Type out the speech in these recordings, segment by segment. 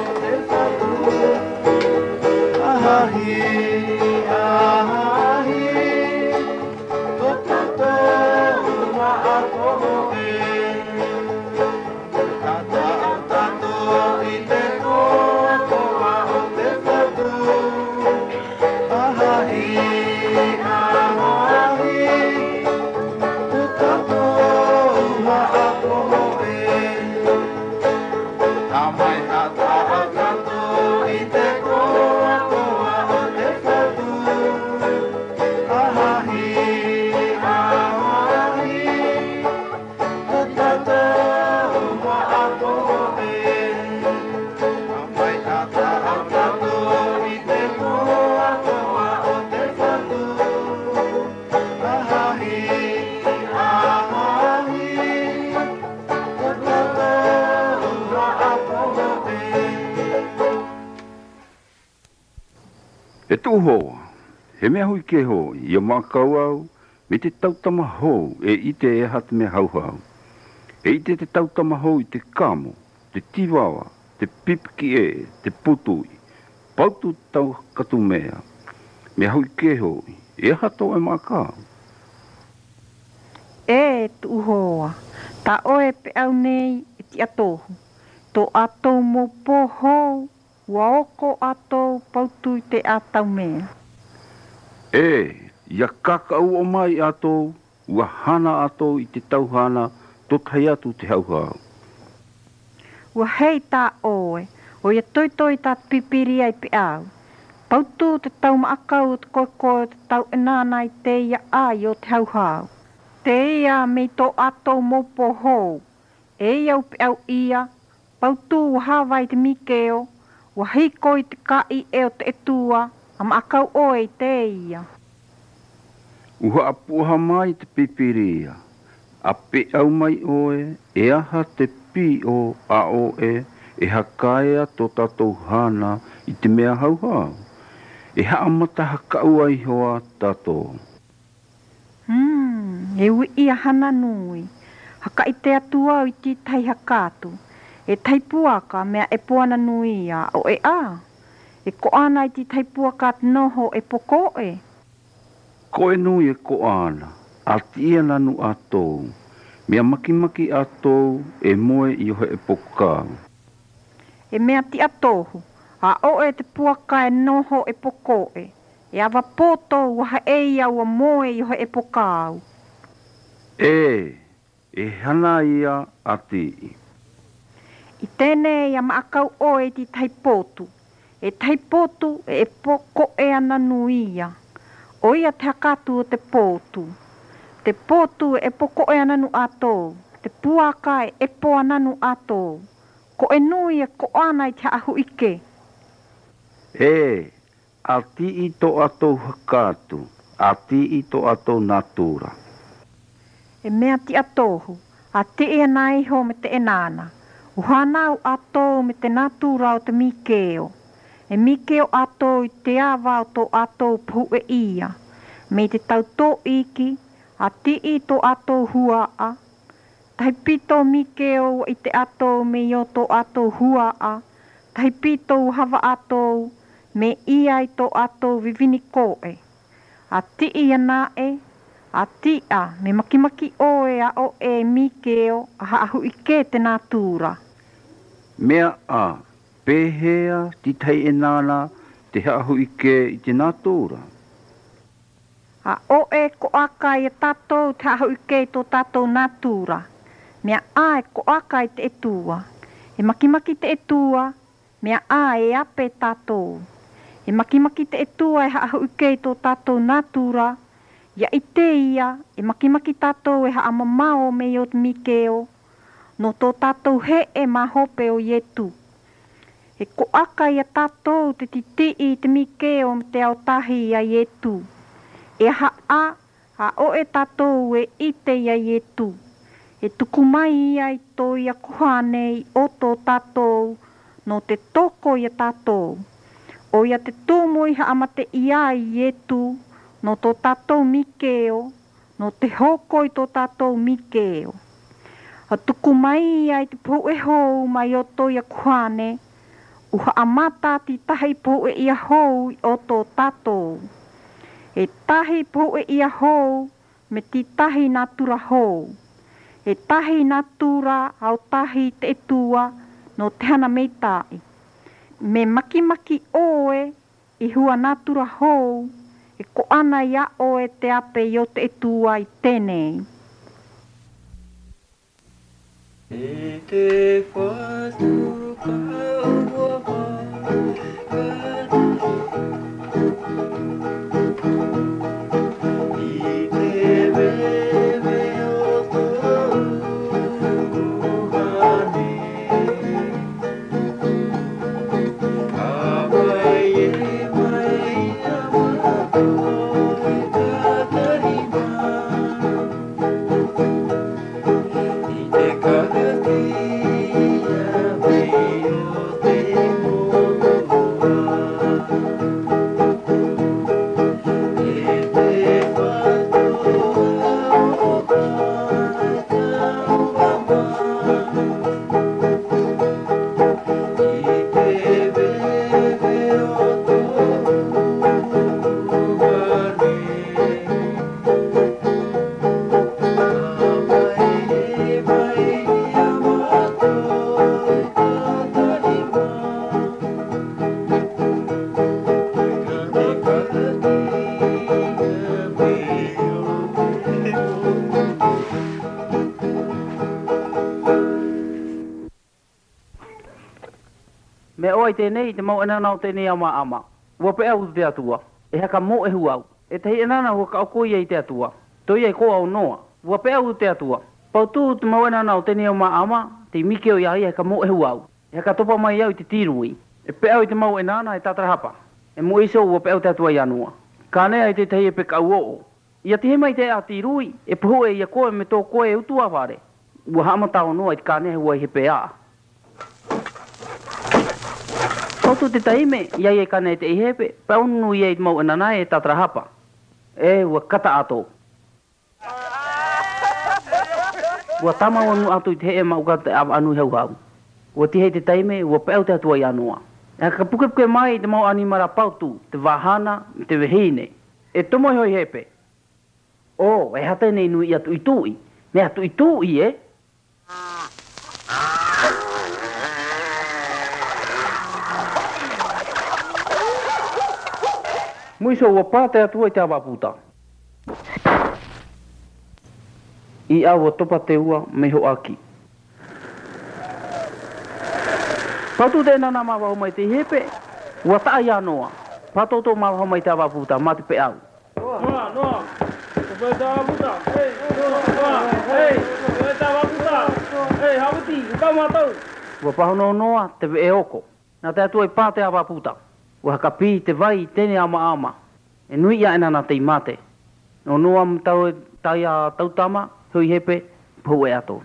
E tu hoa, he mea hui ke ho, ia makau au, me te tautama hou, e ite e hat me hau hau. E ite te tautama hou i te kamo, te tiwawa, te pipiki te putui, pautu tau katu mea. Me hui ke ho, e hato e makau. E tu hoa, ta oe pe au nei e ti atohu, to atou mo pohou, wa oko atou pautu te atau mea. E, ia kakau o mai atou, ua hana atou i te tauhana, to tai atu te hau hau. Ua hei tā oe, o ia toitoi tā pipiri ai pe au. Pautu te tau maakau te koe te tau enanai te ia ai o te hau hau. Te ia me to atou mo pohou, e iau pe au ia, pautu ua hawai te mikeo, ua hiko i te kai e o te etua, a maakau oe i te ia. Uha apuha mai te pipiria, a pe au mai oe, e aha te pi o a oe, e hakaea to tatou hana i te mea hau hau. E haa mata hakau ai hoa tatou. E ui ia hana nui, haka i te atua i ti tai hakatu, e tai puaka mea e puana nui a o e a. E ko ana i ti tai puaka at noho e pokoe. Koe nui e ko ana, a tia nanu atou, mea makimaki atou e moe i ohe e pokau. E mea ti atohu, a o e te puaka e noho e pokoe, e awa poto waha e ia ua moe i ohe e pokau. E hana ia ati. I tēnei a maakau oe ti tai potu, e tai potu e poko e ana nuia. O ia te hakatu o te potu. Te potu e poko e ananu atou. Te puaka e epo ananu atou. Ko e nui e ko ana i te ahu ike. A ti i to atou hakatu. A ti i to atou natura. E mea ti atohu. A te e nai ho me te enana. Uhanau atou me te natura o te mikeo. E mikeo atou i te awa o to atou pu e ia. Me te tau tō iki, a ti i to atou hua a. Tai pito mikeo i te atou me i o to atou hua a. Tai pito hava atou me ia i to atou vivini koe. A ti i anae, a ti a me makimaki oe a o e mikeo a haahu ike te natura. Mea a, pehea ti tai enana te haahu ike i te natura. A o e ko aka i tatou te haahu ike i to tatou natura. Mea a e ko aka i te etua. E makimaki te etua, mea a e ape tatou. E makimaki te etua e haahu ike i to tatou natura. Ia i te ia, e makimaki tatou e haamamao me i o te mikeo. No tō tatou he e mahope o ietu. E ko aka ia tatou te titi i te mikeo me te aotahi ia ietu. E a o e tatou e ite ia ietu. E tukumai ia i tō ia kuhane i o tō tatou no te toko ia tatou. O ia te tūmui haamate ia i ietu no tō tatou mikeo, no te hoko i tō tatou mikeo. A tuku mai ai te pu e hou mai o toia kuhane, Uha amata ti tahi po e ia hou i o tō tatou. E tahi po e ia hou me ti tahi natura hou. E tahi natura au tahi te etua no te hana meitai. Me maki oe i hua natura hou e ko ana ia oe te ape i o te etua i tenei. E te whatu kaua i te wewe o tō kuhane a mai e mai a mato i katarima i te karatia me o te moa e te whatoa o kai taua i te wewe o tō kuhane Me oi tēnei te mau enana o tēnei ama ama. Ua pe au te atua. E haka mo e huau. E te hi enana hua ka okoi ei te atua. Toi ei koa o noa. Ua pe au te atua. Pautu te mau enana o tēnei ama ama. Te miki o iai e haka mo e huau. E haka topa mai au te tirui. E pe au te mau enana e tatarahapa. E mo iso ua pe au te atua i anua. Kānea i te tehi e pe kau o. Ia te he mai te a tirui. E puhu e ia koe me tō koe e utua whare. Ua hamata o noa i te kānea hua i he pe a. Tautu te taime, iai e kane te ihepe, paunu iai mau enana e tatarahapa. E ua kata ato. Ua tama anu atu i te he e mau kata anu i hau hau. Ua tihei te taime, ua peau te atua i anua. E ka puke mai te mau animara pautu, te wahana, te wehine. E tomo hoi hepe. O, e hata nei nui i atu i tui. Me atu i tui, e? Muiso ua pāte atua i te awaputa. I awa topa te ua me ho aki. Patu te nana mawaho mai te hepe, ua taa ia noa. Patoto mawaho mai te awaputa, mati pe au. Noa, noa. Topa te awaputa. Hei, noa, hei, topa te awaputa. Hei, hawiti, ukau mātou. Ua pahono noa te ve e oko. Nā te atua i pāte awaputa. Ua hakapi te vai tene ama ama. E nui ia enana te mate. No noa mtau tai a tautama, hui hepe, pau e ato.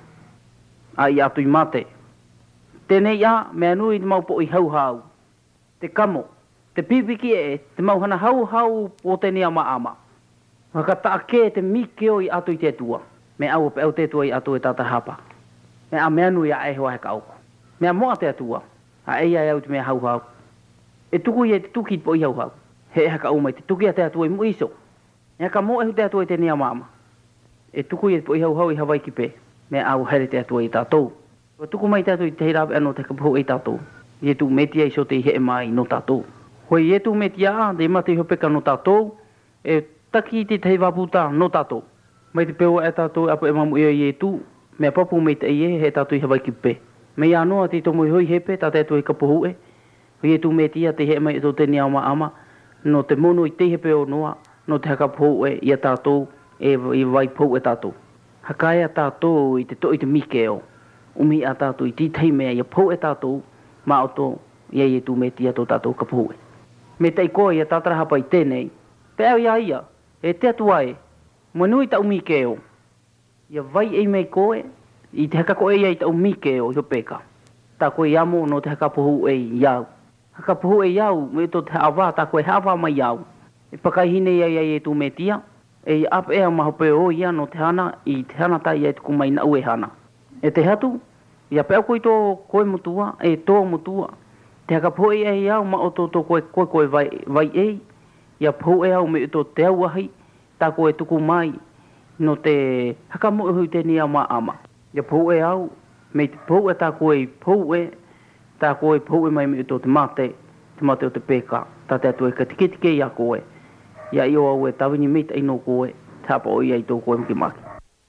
A i atu i mate. Tēnei ia, mea nui te mau po i hau hau. Te kamo, te pipiki e, te mau hana hau hau o tēnei ama ama. Haka taake te miki o i atu i te tua. Me au pe au te tua i atu e tata hapa. Me a mea nui a e hoa heka auko. Mea moa te atua. A eia e au te mea hau hau. E tuku i e te tuki po i hau hau. He haka umai te tuki a te atua i mu iso. E haka mo e hu te atua i te nia mama. E tuku i e po i hau hau i Hawaii ki pe. Me au here te atua i tātou. O tuku mai te atua i te heirawe anō te kapuho i tātou. I e tu metia i so te he mai no tātou. Hoi i e tu metia a, de mate hopeka no tātou. E taki i te te waputa no tātou. Mai te peo e tātou apo e mamu i e tu. Me papu mei te i e he tātou i Hawaii ki pe. Me i anoa te tomo i hoi hepe, tā te atua i kapuho e. Hoi e tu metia te he mai e tō te nia ama. No te mono i te hepe o noa, no te haka pou e i a tātou, e i vai pou e tātou. Haka e a tātou i te toi te mike o. Umi a tātou i titei mea i a pou e tātou, ma o tō, i e tu me tia tō tātou ka pou e. Me tei koe i a tātara hapa i tēnei, te au ia, e te atua e, manui ta umike o. I a vai e mei koe, i te haka koe i ta umike o i peka. Tā koe i amo no te haka pou e i au. Haka puhu e iau, me to te awa, ta koe hawa mai iau. E pakahine ia ia e tu me tia, e i ap ea maho pe o ia no te hana, i te hana ta ia e tuku mai na ue hana. E te hatu, ia peo koe tō koe mutua, e tō mutua, Te haka po e ai au ma o tō koe vai ei. Ia po e au me tō te au ahi. Tā koe tuku mai. No te haka mo hui te ni ama ama. Ia po e au. Me te po e tā koe po e. Tā koe po e mai me tō te mate. Te mate o te peka. Tā te atu e ka tike ia koe. Ia i o au e tawini mita ino koe. Tāpa o ia i tō koe maki.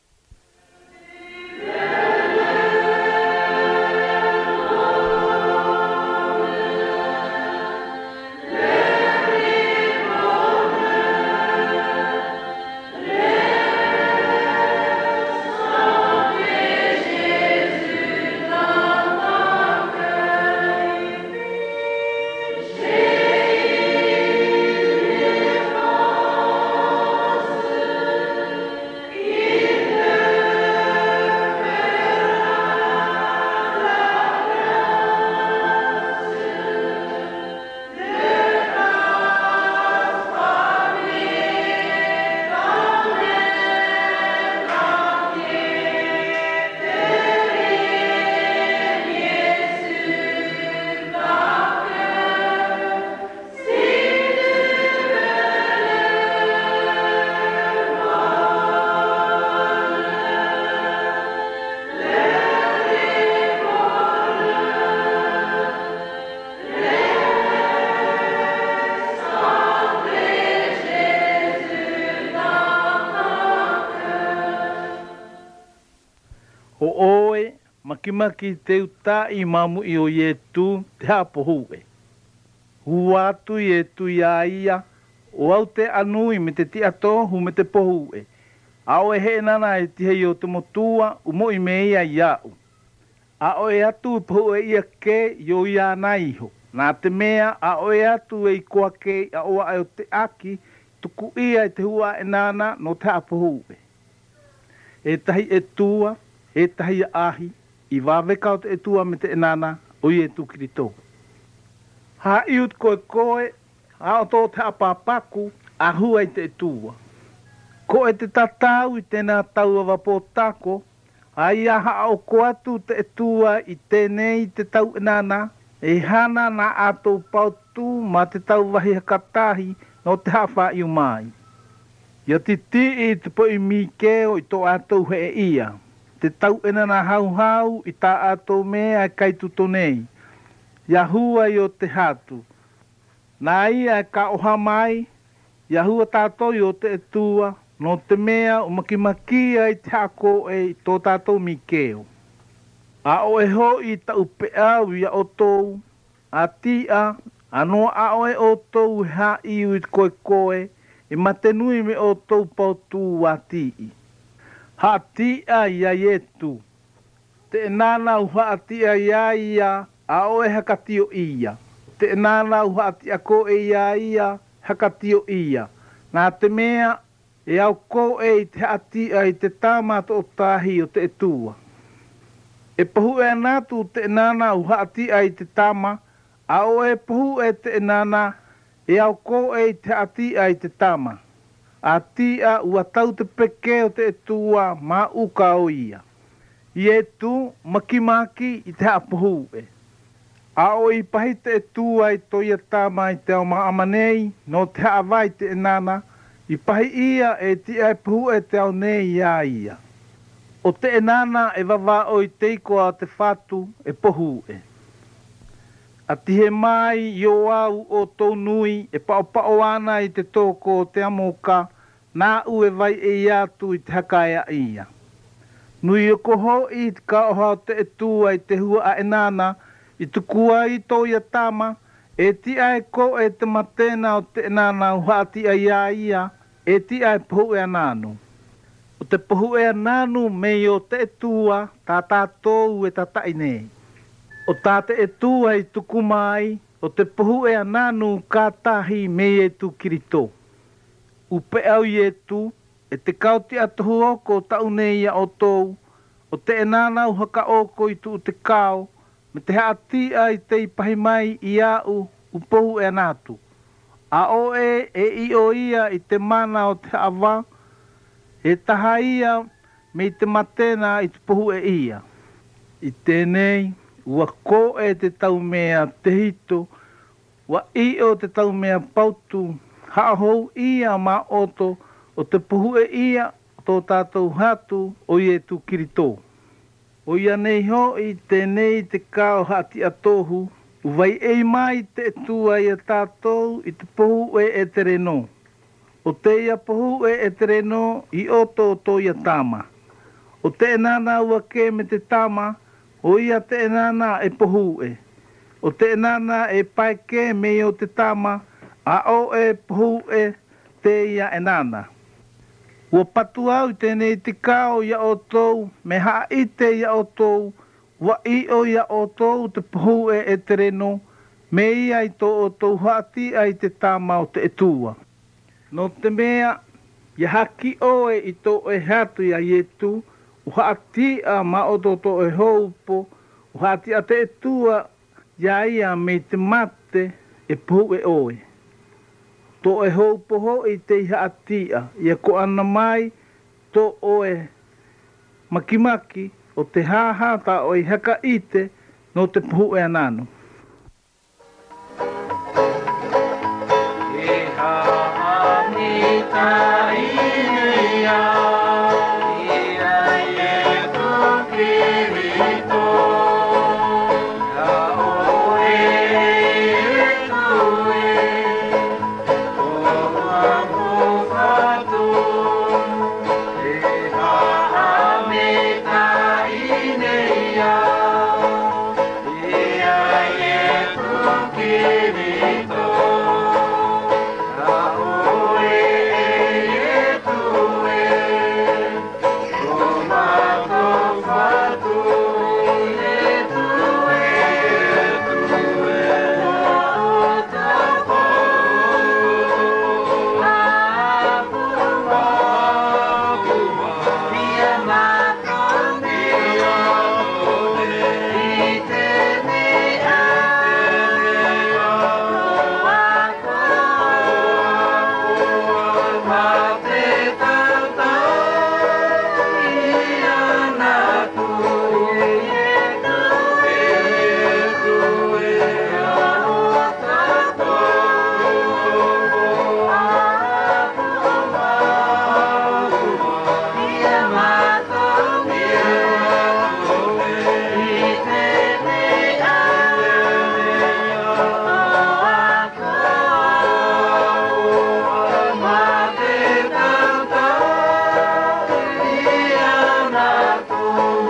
Makimaki te uta I mamu I o Ietu te hapohu e. Huatu Ietu ia ia, o au te anui me te tiatohu me te pohu e. Ao e he nana e tihei o te motua, umo I me ia iau. Ao e atu pohu e ia ke yo ia naiho. Nā te mea, ao e atu e I koa ke a oa e o te aki, tuku ia e te hua e nana no te hapohu e. E tahi e tua, e tahi ahi, I waweka o te etua me te enana o I etu kirito. Ha iut koe, a o tō te apapaku, a hua I te etua. Ko e te tatau I tēnā taua wapotako, a ia haa o ko atu te etua I tēnei te tau enana, e hana na atou pautu ma te tau wahi hakatahi no te hawha I umai. Ia titi I te po I mikeo I tō atou he ia. Te tau enana hau I tā atou mea kai tutonei. Ia hua I o te hatu. Nā ia ka oha mai, ia hua tātou I o te etua, no te mea o makimaki ai te hako I tō tātou mikeo. A o e ho I tau peau ia o tou, a tia, anoa a o e o tou ha I ui koe, e matenui me o tou pautu wa tii. Ha tia ia Ietu. Te nana u ha tia ia, a o e hakatio ia. Te nana u ha tia ko e ia, hakatio ia. Nā te mea, e au ko e I te atia I te tāmato o tahi o te etua. E pahu e anatu te nana u ha atia I te tama, a o e pahu e te nana, e au ko e te atia I te tama. A tia ua tau te peke o te etua ma uka o ia. I etu makimaki I te hapohu e. A o I pahi te etua I toia tama I te au maamanei, no te haawai te enana, I pahi ia e tia e pahu e te au nei ia. O te enana e wawa o I teiko a te whatu e pohu e. A tihe mai I o au o tō nui e pao ana I te tōko o te amoka, nā ue vai e iatu I te hakaia ia. Nui o koho I te ka oha o te etua I te hua a enana, I tukua I tō ia tama, e tia e ko e te matena o te enana o hati a ia, e tia e pohu e ananu. O te pohu e ananu me o te etua, tā tātou e tatai nei. O tā te etua I tuku mai, o te pohu e ananu kātahi me e tu kirito. Upe au Ietu, e te kauti atohu oko tau nei a o tou, o te enana u haka oko I tu te kao, me te haatia I te ipahi mai I au upohu e anatu. A o e I o ia I te mana o te awa, e taha ia me I te matena I te pohu e ia. I tēnei, ua ko e te tau mea te hito, wa I o te tau mea pautu, hao ia ma oto, o te puhu e ia, tō tātou hatu, o i e tu kirito. O ia nei ho I tēnei te kao hati atohu, uvai ei mai te tua ia tātou, I te puhu e te reno. O te ia puhu e te reno, I oto o tō ia tāma. O te enana ua ke me te tāma, o ia te enana e puhu e. O te enana e pai ke me o te tāma, a o e puhu e te ia enana. Ua patu au I tēnei te kao ia o tōu, me haa I te ia o tōu, wa I o ia o tōu te puhu e te reno, me ia I tō o tōu hati ai te tāma o te etua. No te mea, ia haki o I tō e hatu ia ietu, uhati a ma o tō e houpo, uhati a te etua, ia ia me te mate e puhu e oe. Tō e houpo ho I te iha atia, ia ko ana mai tō oe makimaki o te hāhata o I haka ite no te puhu e anano. E hāmita inia, ia e tu kirito, ka o e tu e, o amu fatu. E hāmita inia, ia e tu kirito, ka o e tu e, o mato fatu. E tu e, o tapo, ia mato mea, I te mea, ma te tautau, ia na tu e tu e o tapo, ia mato mea, I te mea, ma te tautau, ia na tu,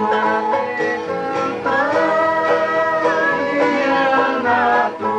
ia na tu.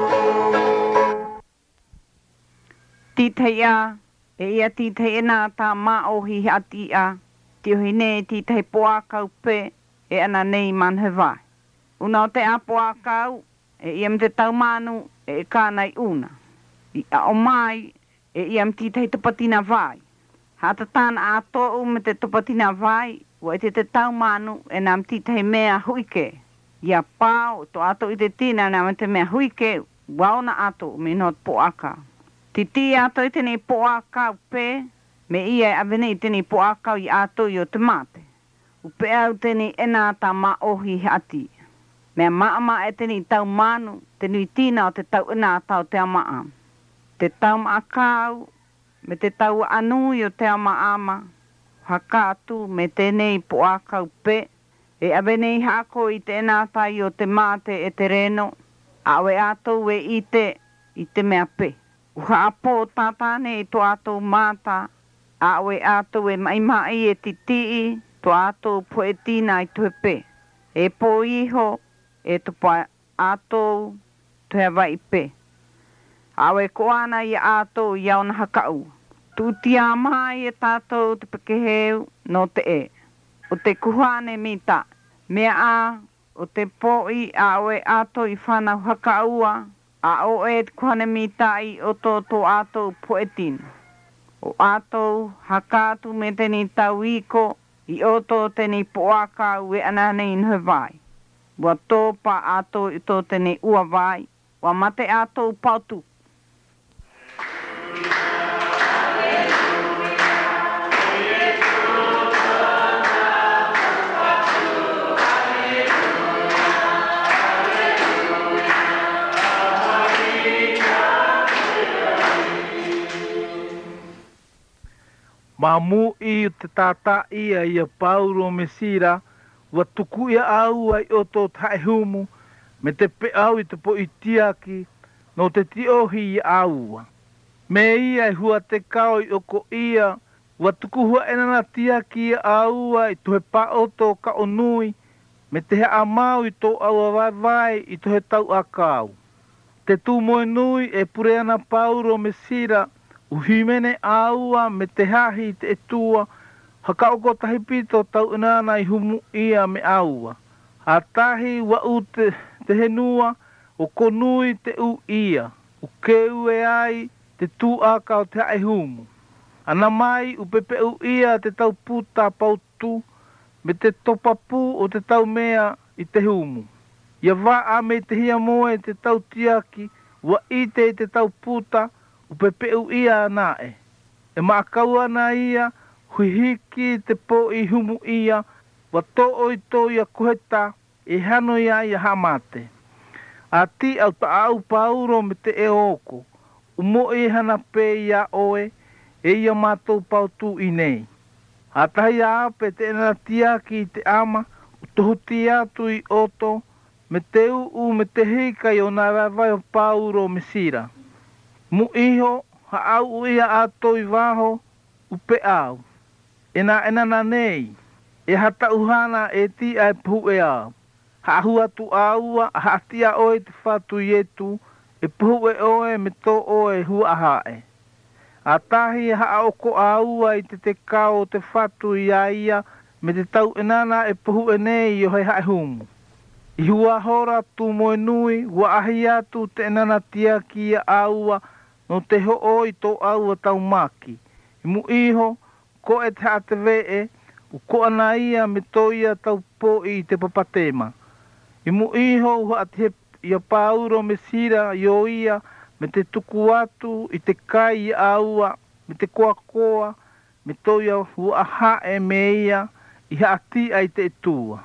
Titeia, e ia titei nā tā maohi atia, tiohi ne titei poakau pe, e ana nei manhewai. Una o te a poakau, e ia mte taumanu, e kānai una. I a o mai, e ia mtitei tupatina vai. Hata tāna a tōu me te tupatina vai, ua i te taumanu, e nā mtitei mea huike. Ia pāo, to ato I te tina nā me te mea huike, waona ato me not poakau. Titi ato I tēnei poakau pe, me ia e avene I tēnei poakau I ato I o te mate. Upe au tēnei ena tā maohi ati. Mea maama e tēnei tau manu, tēnei tina o te tau ena tau te amaam. Te tau maakau, me te tau anui o te amaama, hakatu me tēnei poakau pe, e avene I hako I te ena tai o te mate e te reno, awe ato e I te mea pe. Uha apo tātane I to ato mata, awe ato e maimai e titii, to ato poetina I tue pe. E po iho, e to pa ato to hawai pe. Awe koana I ato I auna hakau. Tutia mai e tātou te pekeheu no te e. O te kuhane mita, mea a, o te poi awe ato I whanau hakaua, a o e te kuhane mita I o to ato poetina. O ato hakatu me teni tauiko, I oto teni poaka ue anane in hawai. Wa tō pa ato I tō teni ua vai, wa mate ato pautu. Mamu i te tata ia ia Paulo Mesira, wa tuku ia au ai oto tae humu, me te pe au i te po i tiaki, no te tiohi ia aua. Me ia i hua te kao i oko ia, wa tuku hua enana tiaki ia aua i tuhe pa oto ka onui, me te he amau i tō aua vai i tuhe tau a kau. Te tū moe nui e pure ana Paulo Mesira, uhimene aua me te hahi te etua, haka oko tahi pito tau inana i humu ia me aua. Ha tahi wa u te henua, o konui te u ia, u keu e ai te tū aka o te hae humu. Ana mai u pepe u ia te tau puta pautu, me te topapu o te tau mea i te humu. Ia wā a me te hia moe te tau tiaki, wa ite i te tau puta, u pepe u ia anae. E maakau ana ia, hui hiki te po i humu ia, wa to oi to ia koheta, e hano ia ia hamate. A ti au ta au Paulo me te e oko, umo e hana pe ia oe, e ia mātou pautu i nei. A tahi a ape te ena tiaki i te ama, u tohuti atu i oto, me te u me te hika i o nā rawai o Paulo Mesira. Mu iho, ha au ia ato i waho, upe au. Ena nei, e hata uhana e ti ai puhu e au. Ha hua tu aua, ha atia oe te whatu ietu, e puhu e oe me tō oe hua hae. A tahi ha oko aua i te kao te whatu i aia, me te tau enana e puhu e nei i o hei hae humu. I hua hora tu moe nui, wa ahi atu te enana tiaki ia aua, no te ho oi tō aua tau maki. I mu iho, ko e te hate vee, u ko ana ia me tō ia tau po i te papatema. I mu iho, ua ate ia Paulo Mesira i o ia, me te tuku atu i te kai i aua, me te koa, me tō ia hua hae me ia, i haati ai te etua.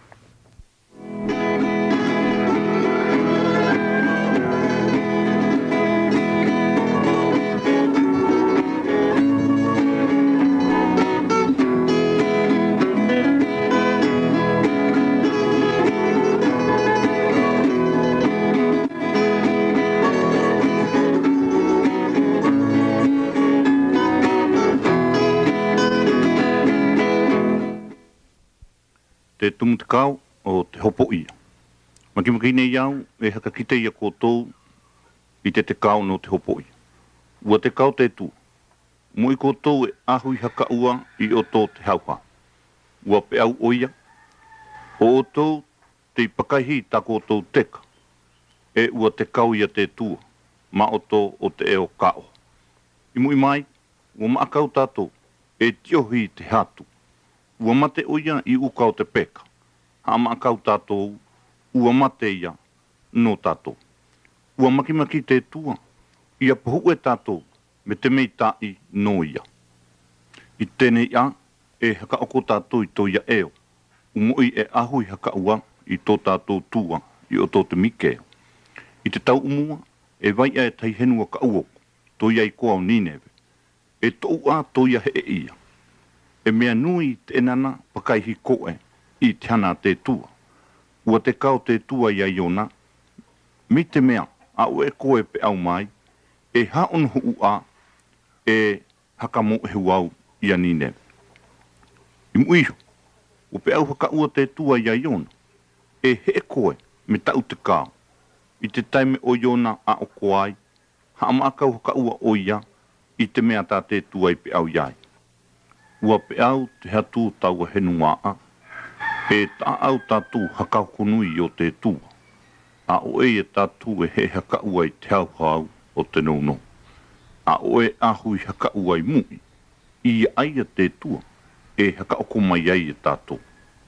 Te tumutakau o te hopo ia. Makimaki nei iau e haka kite ia koutou i te kau no te hopo ia. Ua te kau te tu. Mo i koutou e ahui haka ua i o tō te hauha. Ua pe au oia. O tō te pakaihi ta koutou teka. E ua te kau ia te tua. Ma o tō o te eo kao. I mui mai, ua maakau tātou e tiohi te hatu. Ua mate oia i ukau te peka. Ha maakau tātou, ua mate ia no tātou. Ua makimaki te tua, ia pahu e tātou, me te mei tai no ia. I tēnei a, e haka oko tātou i tō ia eo. Umoi e ahui haka ua i tō tātou tua, i o tō te mikeo. I te tau umua, e vai e tai henua ka uoko, tō ia i koa o Nineve. E tō a tō ia he e ia. E mea nui te enana pakaihi koe i te hana te tua. Ua te kao te tua ia iona, mi te mea a ue koe pe au mai, e haon hu a e hakamo e huau ia Nineve. I mu iho, u pe au haka ua te tua ia iona, e he koe me tau te kao, i te taime o iona a o koai, ha amakau haka ua o ia, i te mea tā te tua i pe au iai. Ua pe au te hatu tau henua a, e ta au tatu hakau konui o te tua. A oe e tatu e he haka ua i te hau o te nono. A oe ahui haka ua i mui, i aia te tua, e haka oko mai ai e tatu.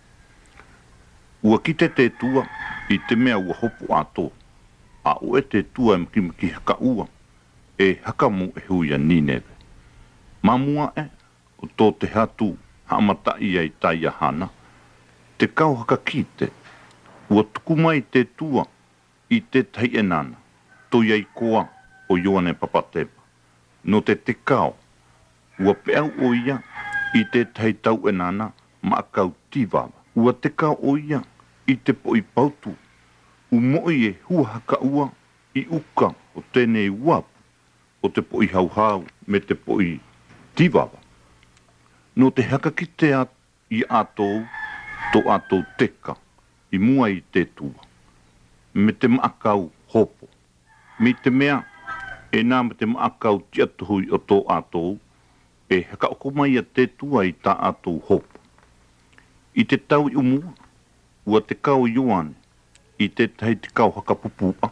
Ua kite te tua, i te mea ua hopo ato. A oe te tua e mkimaki haka ua, e haka mu e huia Nineve. Mamua e, o tō te hatu hamatai ai taia hana, te kau haka kite, ua tuku mai te tua i te tai enana, tō iai koa o Ioane Papatepa, no te kau, ua peau o ia i te teitau e nana ma akau tiwawa. Ua te ka o ia i te po i pautu. U moi e hua haka ua i uka o tēnei uapu o te po i hauhau me te po i tiwawa. No te haka ki te i atou, to atou teka, i mua i te tua. Me te maakau hopo. Me te mea, e nā me te maakau tiatuhui o tō atou, e haka oko mai a te tua i tā atou hopo. I te tau i umua, ua te kau i oane, i te tahi te kau haka pupua.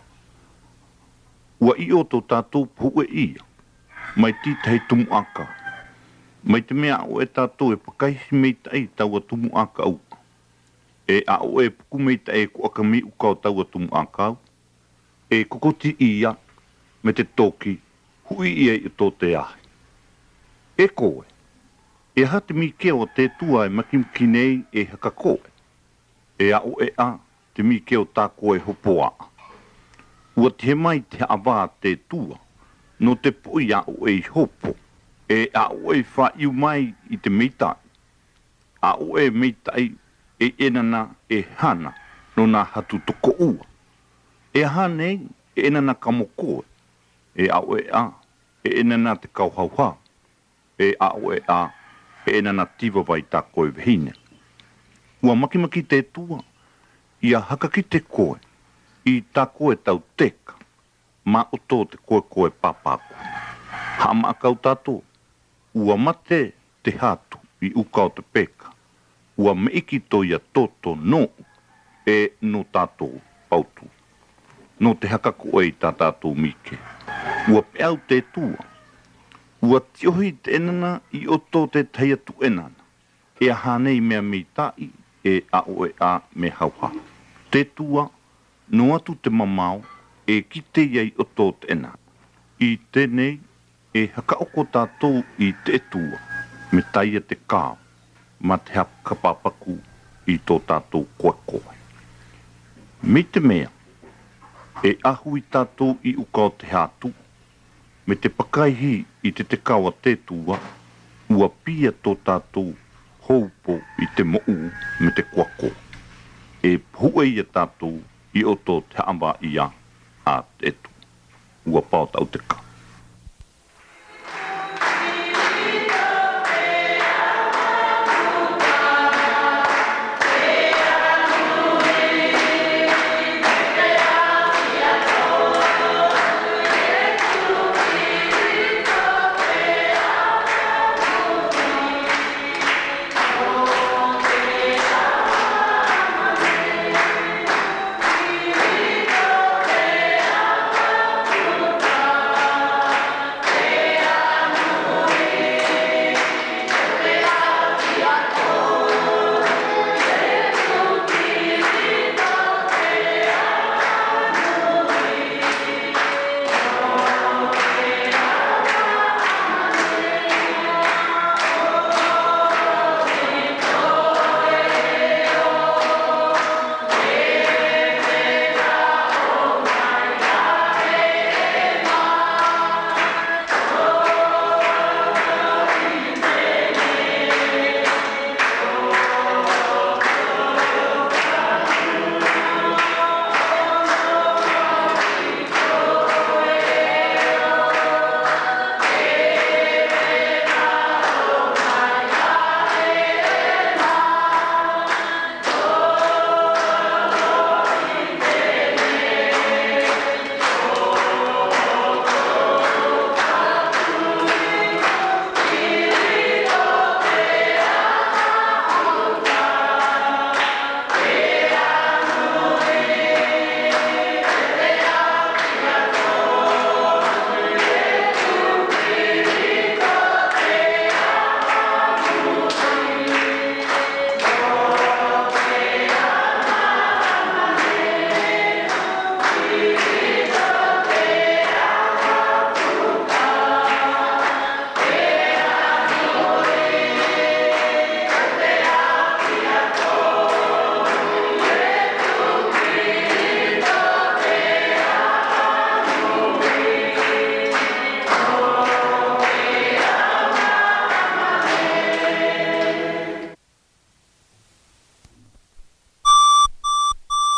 Ua i o tō tātou pu e ia, mai ti tahi tumu aka. Mai te mea o e tātou e pakaihi mei tai taua tumu aka au. E a o e puku mei tai ku aka mi ukau taua tumu aka au. E kokoti ia me te toki hui ia i tō te ahi. E koe, e hati mi kea o te tua e makimki nei e haka koe. E a o e a te mi kea o tā koe hopoa. Ua te he mai te awā te tua, no te poi a o e hopo. E a o e wha iu mai i te meitai. A o e meitai e enana e hana no nā hatu toko ua. E hanei e enana kamokoe. E a o e a e enana te kauhauha. E a o e a e enana tiva vai tā koe vihine. Ua makimaki te tua, ia haka ki te koe, i tā koe tau teka, ma o tō te koe koe papaku. Ha maakau tātou. Ua mate te hatu i ukao te peka. Ua meiki to ia toto no e no tātou pautu. No te haka koe i tā tātou mike. Ua peau te tua. Ua tiohi te enana i oto te teia tu enana. E a hanei mea mi tai e a o e a me hauha. Te tua, no atu te mamau e kite iei oto te enana. I tenei e haka oko tātou i te tua, me taia te kāo, ma te haka papaku i tō tātou koe koe. Me te mea, e ahu i tātou i ukao te hātu, me te pakaihi i te kawa te tua, ua pia tō tātou houpo i te mo'u me te kuako. E hue i a tātou i oto te haamba ia a te etu. Ua pao tau te ka.